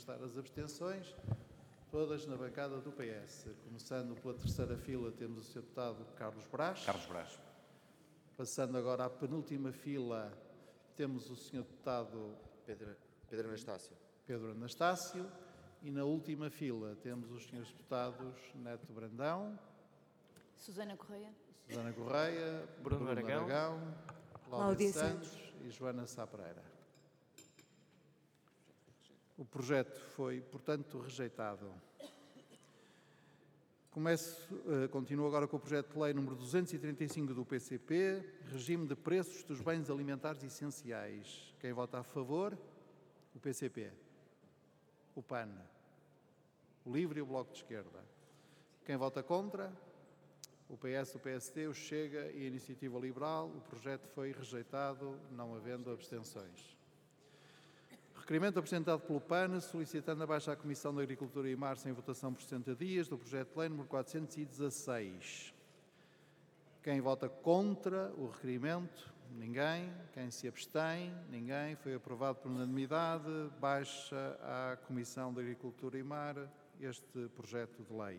manifestar as abstenções, todas na bancada do PS. Começando pela terceira fila, temos o Sr. Deputado Carlos Brás. Carlos Brás. Passando agora à penúltima fila, temos o Sr. Deputado Pedro Anastácio. Pedro Anastácio. E na última fila temos os Srs. Deputados Neto Brandão, Susana Correia, Bruno Aragão, Cláudia Santos e Joana Sá Pereira. O projeto foi, portanto, rejeitado. Continuo agora com o projeto de lei número 235 do PCP, regime de preços dos bens alimentares essenciais. Quem vota a favor? O PCP. O PAN. O LIVRE e o Bloco de Esquerda. Quem vota contra? O PS, o PSD, o Chega e a Iniciativa Liberal. O projeto foi rejeitado, não havendo abstenções. Requerimento apresentado pelo PAN, solicitando a baixa à Comissão de Agricultura e Mar sem votação por 60 dias do projeto de lei número 416. Quem vota contra o requerimento? Ninguém. Quem se abstém? Ninguém. Foi aprovado por unanimidade. Baixa à Comissão de Agricultura e Mar este projeto de lei.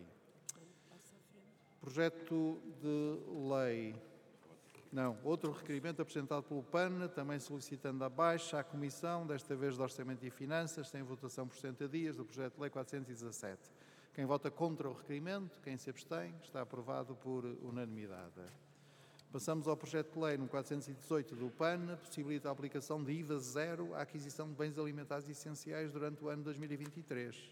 Projeto de lei. Não, outro requerimento apresentado pelo PAN, também solicitando a baixa à Comissão, desta vez de Orçamento e Finanças, sem votação por 60 dias, do projeto de lei 417. Quem vota contra o requerimento? Quem se abstém? Está aprovado por unanimidade. Passamos ao projeto de lei número 418 do PAN, possibilita a aplicação de IVA zero à aquisição de bens alimentares essenciais durante o ano 2023.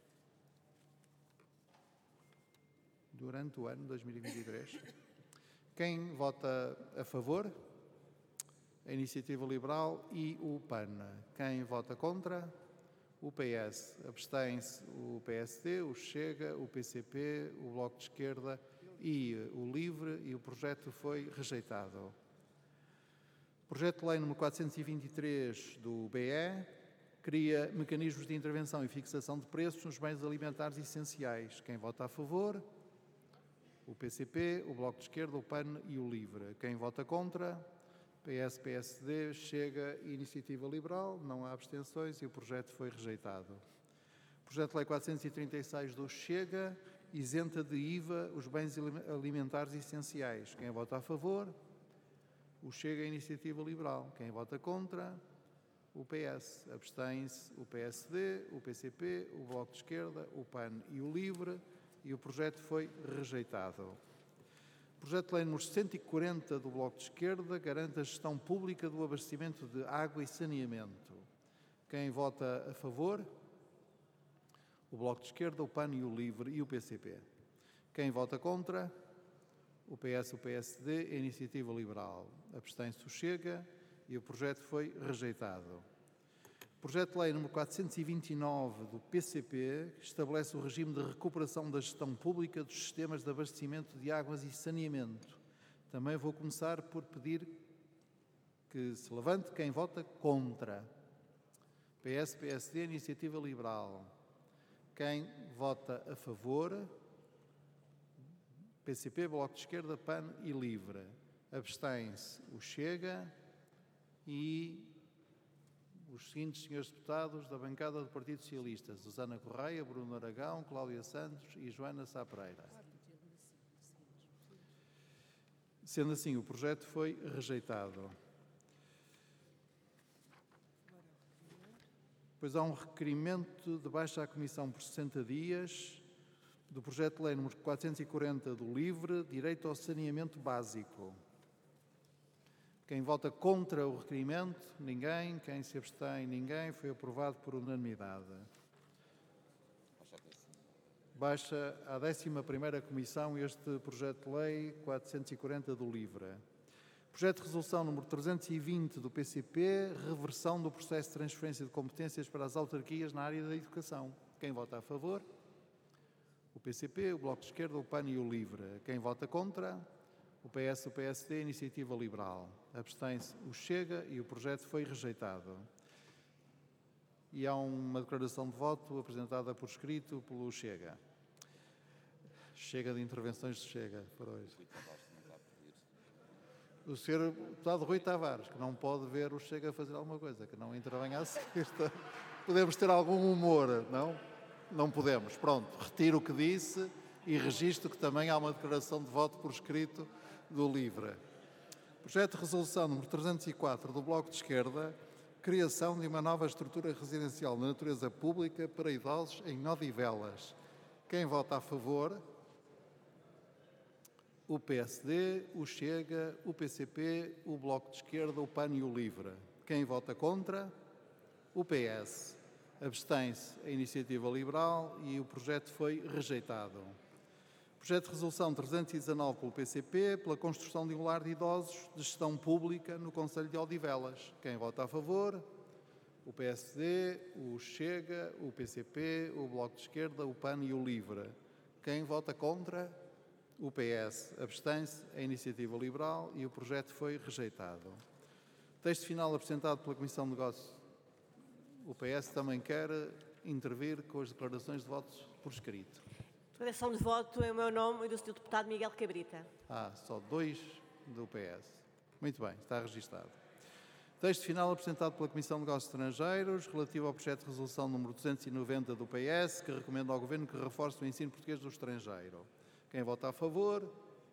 Durante o ano 2023. Quem vota a favor? A Iniciativa Liberal e o PAN. Quem vota contra? O PS. Abstém-se o PSD, o Chega, o PCP, o Bloco de Esquerda e o LIVRE, e o projeto foi rejeitado. Projeto de lei número 423 do BE cria mecanismos de intervenção e fixação de preços nos bens alimentares essenciais. Quem vota a favor? O PCP, o Bloco de Esquerda, o PAN e o LIVRE. Quem vota contra? PS, PSD, Chega e Iniciativa Liberal. Não há abstenções e o projeto foi rejeitado. Projeto de lei 436 do Chega, isenta de IVA os bens alimentares essenciais. Quem vota a favor? O Chega e a Iniciativa Liberal. Quem vota contra? O PS. Abstém-se o PSD, o PCP, o Bloco de Esquerda, o PAN e o LIVRE. E o projeto foi rejeitado. Projeto de lei número 140 do Bloco de Esquerda garante a gestão pública do abastecimento de água e saneamento. Quem vota a favor? O Bloco de Esquerda, o PAN e o LIVRE e o PCP. Quem vota contra? O PS, o PSD e a Iniciativa Liberal. Abstém-se o Chega e o projeto foi rejeitado. Projeto de lei número 429 do PCP, que estabelece o regime de recuperação da gestão pública dos sistemas de abastecimento de águas e saneamento. Também vou começar por pedir que se levante quem vota contra. PS, PSD, Iniciativa Liberal. Quem vota a favor? PCP, Bloco de Esquerda, PAN e LIVRE. Abstém-se o Chega e os seguintes senhores deputados da bancada do Partido Socialista: Susana Correia, Bruno Aragão, Cláudia Santos e Joana Sá Pereira. Sendo assim, o projeto foi rejeitado. Depois há um requerimento de baixa à Comissão por 60 dias do projeto de lei número 440 do LIVRE, direito ao saneamento básico. Quem vota contra o requerimento? Ninguém. Quem se abstém? Ninguém. Foi aprovado por unanimidade. Baixa à 11ª Comissão este projeto de lei 440 do LIVRE. Projeto de resolução número 320 do PCP, reversão do processo de transferência de competências para as autarquias na área da educação. Quem vota a favor? O PCP, o Bloco de Esquerda, o PAN e o LIVRE. Quem vota contra? O PS, o PSD e a Iniciativa Liberal. Abstém-se o Chega e o projeto foi rejeitado. E há uma declaração de voto apresentada por escrito pelo Chega. Chega de intervenções de Chega para hoje. O Sr. Deputado Rui Tavares, que não pode ver o Chega a fazer alguma coisa, que não intervenha à sexta. podemos ter algum humor, não? Não podemos. Pronto, retiro o que disse e registro que também há uma declaração de voto por escrito do LIVRE. Projeto de resolução número 304 do Bloco de Esquerda, criação de uma nova estrutura residencial de natureza pública para idosos em Odivelas. Quem vota a favor? O PSD, o Chega, o PCP, o Bloco de Esquerda, o PAN e o LIVRE. Quem vota contra? O PS. Abstém-se a Iniciativa Liberal e o projeto foi rejeitado. Projeto de resolução 319 pelo PCP, pela construção de um lar de idosos de gestão pública no concelho de Odivelas. Quem vota a favor? O PSD, o Chega, o PCP, o Bloco de Esquerda, o PAN e o LIVRE. Quem vota contra? O PS. Abstém-se a Iniciativa Liberal e o projeto foi rejeitado. Texto final apresentado pela Comissão de Negócios. O PS também quer intervir com as declarações de votos por escrito. Declaração de voto em meu nome e do Sr. Deputado Miguel Cabrita. Só 2 do PS. Muito bem, está registado. Texto final apresentado pela Comissão de Negócios Estrangeiros, relativo ao projeto de resolução número 290 do PS, que recomenda ao Governo que reforce o ensino português do estrangeiro. Quem vota a favor?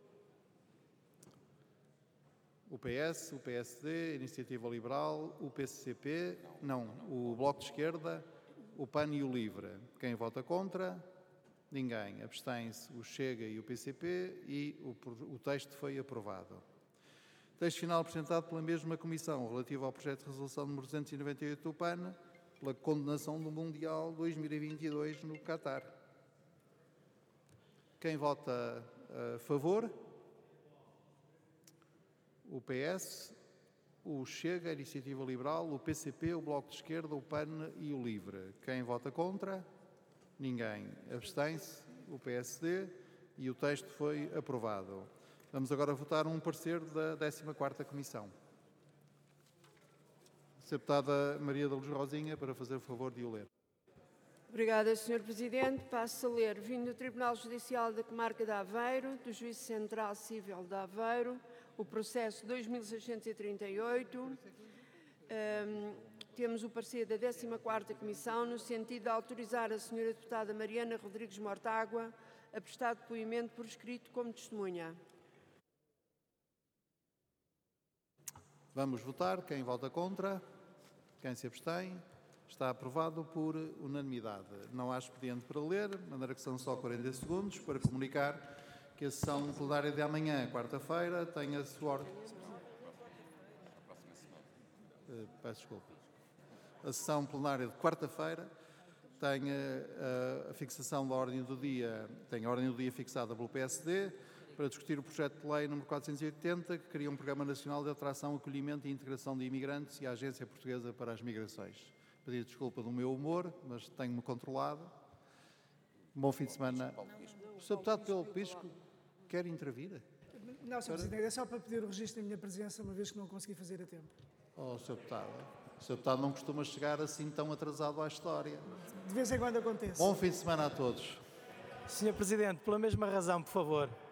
O PS, o PSD, a Iniciativa Liberal, o PCP, o Bloco de Esquerda, o PAN e o LIVRE. Quem vota contra? Ninguém. Abstém-se o Chega e o PCP e o texto foi aprovado. Texto final apresentado pela mesma Comissão, relativo ao projeto de resolução número 298 do PAN, pela condenação do Mundial 2022 no Qatar. Quem vota a favor? O PS, o Chega, a Iniciativa Liberal, o PCP, o Bloco de Esquerda, o PAN e o LIVRE. Quem vota contra? Ninguém. Abstém-se o PSD e o texto foi aprovado. Vamos agora votar um parecer da 14ª Comissão. Sra. Deputada Maria da Luz Rosinha, para fazer o favor de o ler. Obrigada, Sr. Presidente. Passo a ler. Vindo do Tribunal Judicial da Comarca de Aveiro, do Juízo Central Civil de Aveiro, o processo 2638, temos o parecer da 14ª Comissão no sentido de autorizar a Sra. Deputada Mariana Rodrigues Mortágua a prestar depoimento por escrito como testemunha. Vamos votar. Quem vota contra? Quem se abstém? Está aprovado por unanimidade. Não há expediente para ler, de maneira que são só 40 segundos para comunicar que a sessão plenária de amanhã, quarta-feira, tem a sua ordem. Peço desculpa. A sessão plenária de quarta-feira tem a fixação da ordem do dia, tem a ordem do dia fixada pelo PSD para discutir o projeto de lei número 480, que cria um Programa Nacional de Atração, Acolhimento e Integração de Imigrantes e a Agência Portuguesa para as Migrações. Pedi desculpa do meu humor, mas tenho-me controlado. Bom fim de semana. O Sr. Deputado Pedro Pisco quer intervir? Não, Sr. Presidente, é só para pedir o registro da minha presença, uma vez que não consegui fazer a tempo. Sr. Deputado, o Sr. Deputado não costuma chegar assim tão atrasado à história. De vez em quando acontece. Bom fim de semana a todos. Sr. Presidente, pela mesma razão, por favor.